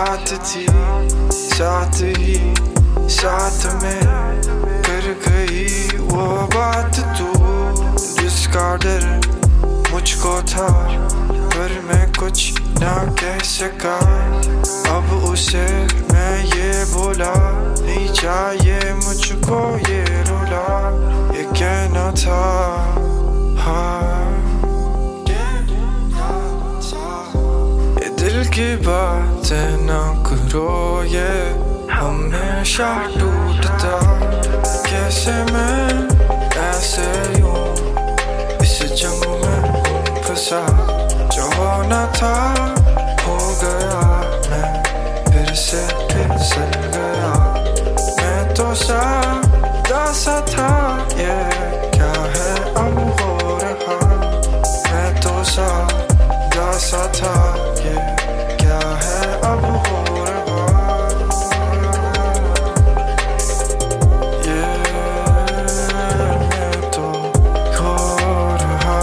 साथ थी, साथ ही साथ में कर गई वो बात तू, जिसका डर मुझको था पर मैं कुछ ना कह सका। अब उसे मैं ये बोला, नहीं चाहिए मुझको ये रोला, ये कहना था हाँ, ये दिल की बातें ना करो, ये हमेशा टूटता। कैसे मैं ऐसे यूं इस जंग में फंसा, जो होना था हो गया, मैं फिर से फिसल गया। मैं तो सादा सा था, ये क्या है अब हो रहा। मैं तो सादा सा था, ये क्या है अब हो रहा। ये मैं तो खो रहा।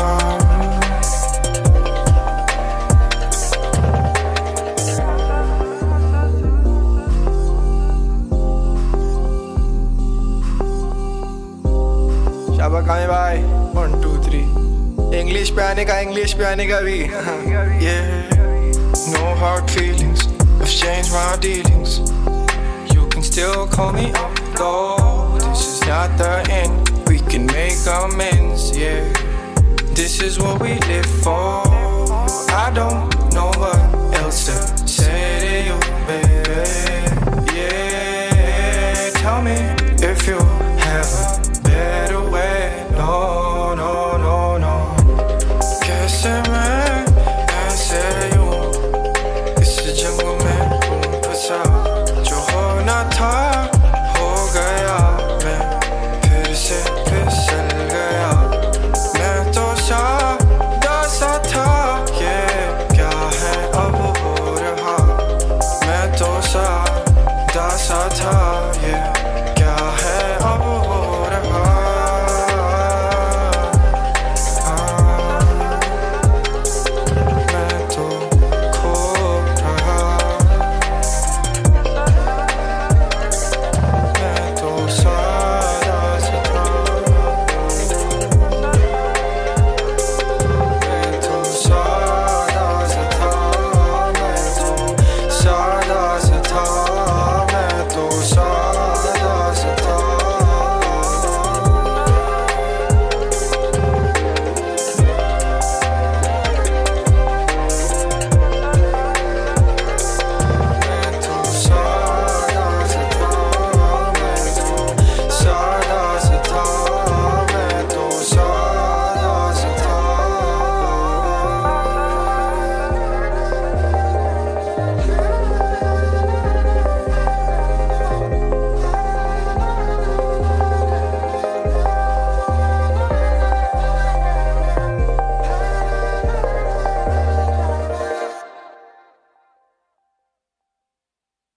शाबाश कामे भाई, 1 2 3 इंग्लिश पे आने का भी yeah. No hard feelings, I've changed my dealings. You can still call me up though, this is not the end, we can make amends, yeah. This is what we live for, I don't know what else to say to you, baby.